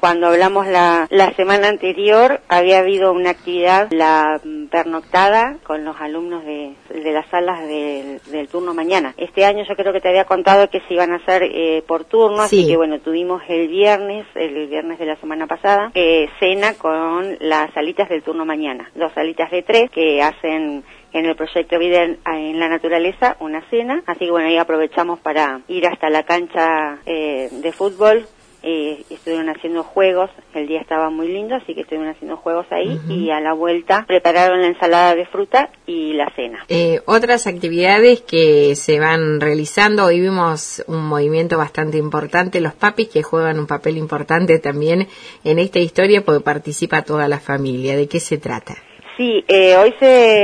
cuando hablamos la semana anterior, había habido una actividad, la pernoctada, con los alumnos de las salas del turno mañana. Este año yo creo que te había contado que se iban a hacer por turno, así que bueno, tuvimos el viernes de la semana pasada, cena con las salitas del turno mañana. 2 salitas de 3 que hacen en el proyecto Vida en la Naturaleza una cena, así que bueno, ahí aprovechamos para ir hasta la cancha de fútbol. Estuvieron haciendo juegos, el día estaba muy lindo, así que estuvieron haciendo juegos ahí, y a la vuelta prepararon la ensalada de fruta y la cena. Otras actividades que se van realizando, hoy vimos un movimiento bastante importante, los papis que juegan un papel importante también en esta historia porque participa toda la familia. ¿De qué se trata? Sí, hoy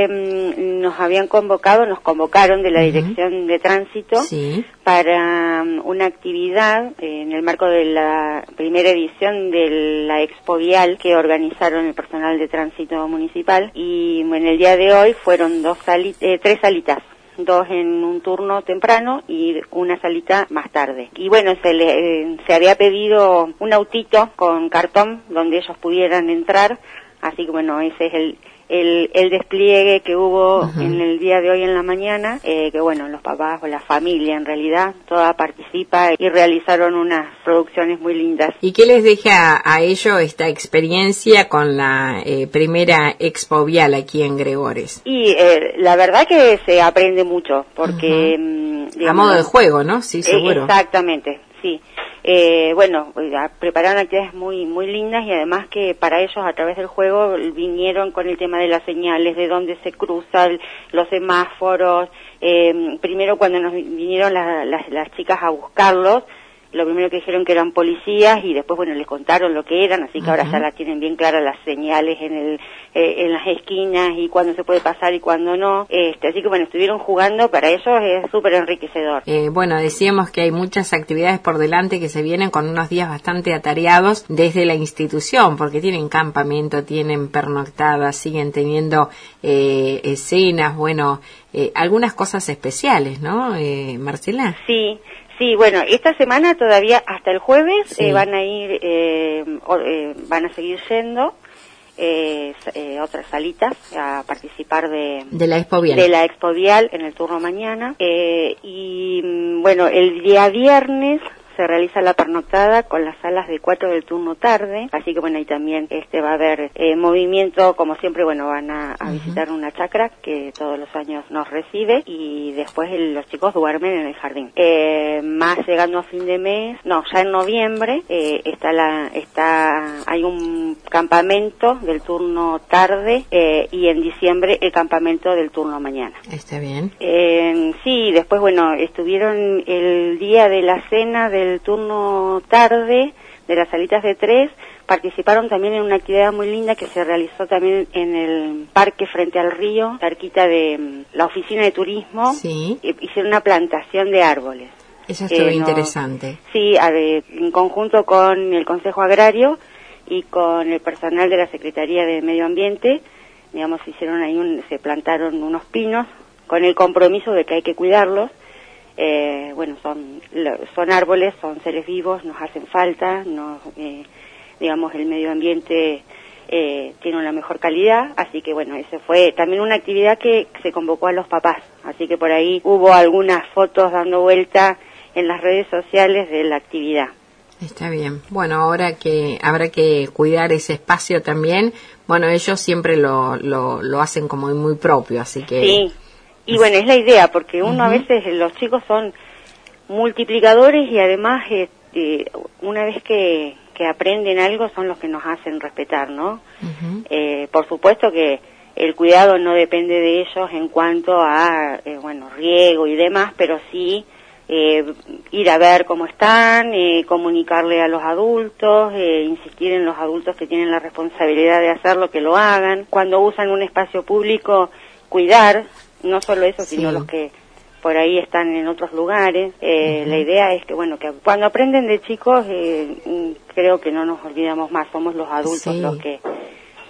nos convocaron de la Dirección de Tránsito para una actividad en el marco de la primera edición de la Expo Vial que organizaron el personal de tránsito municipal, y en el día de hoy fueron 3 salitas. 2 en un turno temprano y una salita más tarde. Y bueno, se había pedido un autito con cartón donde ellos pudieran entrar, así que bueno, ese es el despliegue que hubo en el día de hoy en la mañana, que bueno, los papás o la familia en realidad, toda participa y realizaron unas producciones muy lindas. ¿Y qué les deja a ellos esta experiencia con la primera Expo Vial aquí en Gregores? Y la verdad que se aprende mucho, porque... digamos, a modo de juego, ¿no? Sí, seguro. Exactamente, sí. Bueno, prepararon actividades muy muy lindas, y además que para ellos a través del juego vinieron con el tema de las señales, de dónde se cruzan los semáforos. Primero cuando nos vinieron las chicas a buscarlos, lo primero que dijeron que eran policías, y después bueno, les contaron lo que eran, así que ahora ya la tienen bien claras las señales en las esquinas y cuándo se puede pasar y cuándo no. Así que bueno, estuvieron jugando, para ellos es súper enriquecedor. Bueno, decíamos que hay muchas actividades por delante que se vienen con unos días bastante atareados desde la institución, porque tienen campamento, tienen pernoctadas, siguen teniendo escenas, bueno, algunas cosas especiales, ¿no, Marcela? Sí, bueno, esta semana todavía hasta el jueves van a ir, van a seguir yendo otras salitas a participar de la Expo Vial. De la Expo Vial en el turno mañana. Y bueno, el día viernes se realiza la pernoctada con las salas de 4 del turno tarde, así que bueno, ahí también va a haber movimiento, como siempre, bueno, van a visitar una chacra que todos los años nos recibe, y después los chicos duermen en el jardín. Más llegando a fin de mes, ya en noviembre, hay un campamento del turno tarde, y en diciembre el campamento del turno mañana. Está bien. Sí, después bueno, estuvieron el día de la cena del turno tarde, de las salitas de 3, participaron también en una actividad muy linda que se realizó también en el parque frente al río, cerquita de la oficina de turismo. Sí. Hicieron una plantación de árboles. Eso estuvo interesante. Sí, en conjunto con el Consejo Agrario y con el personal de la Secretaría de Medio Ambiente, digamos, hicieron ahí se plantaron unos pinos con el compromiso de que hay que cuidarlos. Bueno, son árboles, son seres vivos, nos hacen falta, digamos, el medio ambiente tiene una mejor calidad, así que bueno, ese fue también una actividad que se convocó a los papás, así que por ahí hubo algunas fotos dando vuelta en las redes sociales de la actividad. Está bien. Bueno, ahora que habrá que cuidar ese espacio también, bueno, ellos siempre lo hacen como muy propio, así que... Sí. Y bueno, es la idea, porque uno a veces, los chicos son multiplicadores, y además una vez que aprenden algo son los que nos hacen respetar, ¿no? Por supuesto que el cuidado no depende de ellos en cuanto a, riego y demás, pero sí ir a ver cómo están, comunicarle a los adultos, insistir en los adultos que tienen la responsabilidad de hacerlo, que lo hagan. Cuando usan un espacio público, cuidar. No solo eso, sino los que por ahí están en otros lugares. La idea es que, bueno, que cuando aprenden de chicos, creo que no nos olvidamos más, somos los adultos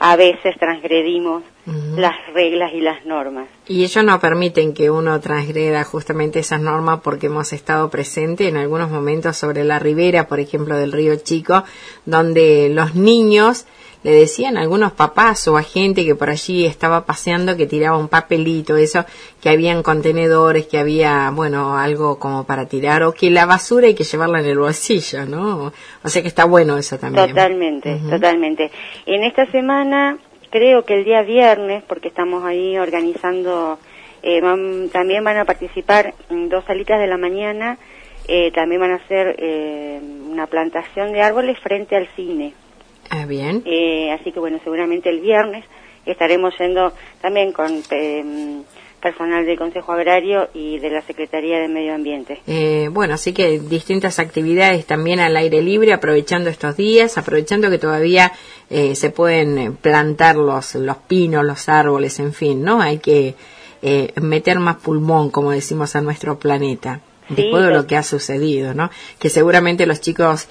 a veces transgredimos las reglas y las normas. Y ellos no permiten que uno transgreda justamente esas normas porque hemos estado presentes en algunos momentos sobre la ribera, por ejemplo, del Río Chico, donde los niños le decían a algunos papás o a gente que por allí estaba paseando que tiraba un papelito, eso, que habían contenedores, que había, bueno, algo como para tirar, o que la basura hay que llevarla en el bolsillo, ¿no? O sea que está bueno eso también. Totalmente, totalmente. En esta semana, creo que el día viernes, porque estamos ahí organizando, también van a participar 2 salitas de la mañana, también van a hacer una plantación de árboles frente al cine. Ah, bien. Así que bueno, seguramente el viernes estaremos yendo también con personal del Consejo Agrario y de la Secretaría de Medio Ambiente. Bueno, así que distintas actividades también al aire libre, aprovechando estos días, aprovechando que todavía se pueden plantar los pinos, los árboles, en fin, ¿no? Hay que meter más pulmón, como decimos, a nuestro planeta. Después de lo que ha sucedido, ¿no? Que seguramente los chicos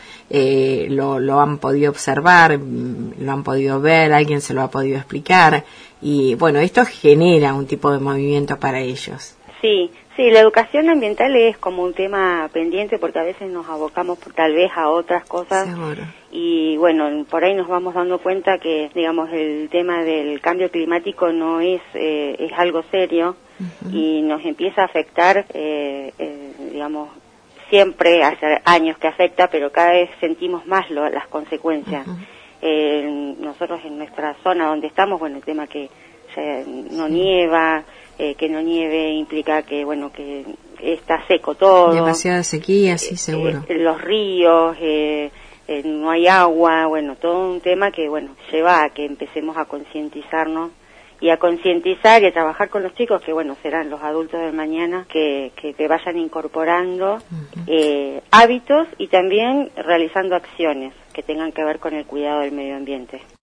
lo han podido observar, lo han podido ver, alguien se lo ha podido explicar, y bueno, esto genera un tipo de movimiento para ellos. Sí, la educación ambiental es como un tema pendiente porque a veces nos abocamos tal vez a otras cosas. Seguro. Y bueno, por ahí nos vamos dando cuenta que, digamos, el tema del cambio climático no es algo serio y nos empieza a afectar, digamos, siempre hace años que afecta, pero cada vez sentimos más las consecuencias. Nosotros en nuestra zona donde estamos, bueno, el tema que no nieva, que no nieve implica que, bueno, que está seco todo. Demasiada sequía, sí, seguro. Los ríos, no hay agua, bueno, todo un tema que, bueno, lleva a que empecemos a concientizarnos y a concientizar y a trabajar con los chicos, que, bueno, serán los adultos del mañana, que vayan incorporando hábitos y también realizando acciones que tengan que ver con el cuidado del medio ambiente.